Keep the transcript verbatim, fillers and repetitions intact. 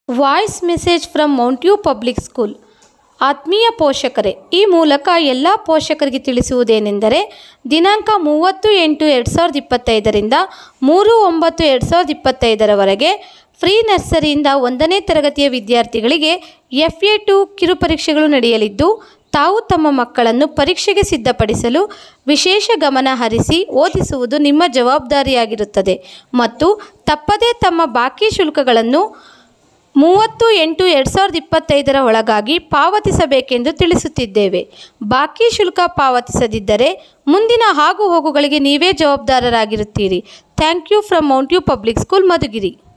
Voice message from mount view public school. ಆತ್ಮೀಯ ಪೋಷಕರೇ, ಈ ಮೂಲಕ ಎಲ್ಲ ಪೋಷಕರಿಗೆ ತಿಳಿಸುವುದೇನೆಂದರೆ, ದಿನಾಂಕ ಮೂವತ್ತು ಎಂಟು ಎರಡು ಸಾವಿರದ ಇಪ್ಪತ್ತೈದರಿಂದ ಮೂರು ಒಂಬತ್ತು ಎರಡು ಸಾವಿರದ ಇಪ್ಪತ್ತೈದರವರೆಗೆ ಫ್ರೀ ನರ್ಸರಿಯಿಂದ ಒಂದನೇ ತರಗತಿಯ ವಿದ್ಯಾರ್ಥಿಗಳಿಗೆ ಎಫ್ ಎ ಟು ಕಿರುಪರೀಕ್ಷೆಗಳು ನಡೆಯಲಿದ್ದು, ತಾವು ತಮ್ಮ ಮಕ್ಕಳನ್ನು ಪರೀಕ್ಷೆಗೆ ಸಿದ್ಧಪಡಿಸಲು ವಿಶೇಷ ಗಮನ ಹರಿಸಿ ಓದಿಸುವುದು ನಿಮ್ಮ ಜವಾಬ್ದಾರಿಯಾಗಿರುತ್ತದೆ ಮತ್ತು ತಪ್ಪದೇ ತಮ್ಮ ಬಾಕಿ ಶುಲ್ಕಗಳನ್ನು ಮೂವತ್ತು ಎಂಟು ಎರಡು ಸಾವಿರದ ಇಪ್ಪತ್ತೈದರ ಒಳಗಾಗಿ ಪಾವತಿಸಬೇಕೆಂದು ತಿಳಿಸುತ್ತಿದ್ದೇವೆ. ಬಾಕಿ ಶುಲ್ಕ ಪಾವತಿಸದಿದ್ದರೆ ಮುಂದಿನ ಆಗು ಹೋಗುಗಳಿಗೆ ನೀವೇ ಜವಾಬ್ದಾರರಾಗಿರುತ್ತೀರಿ. Thank you from mount view public school, Madhugiri.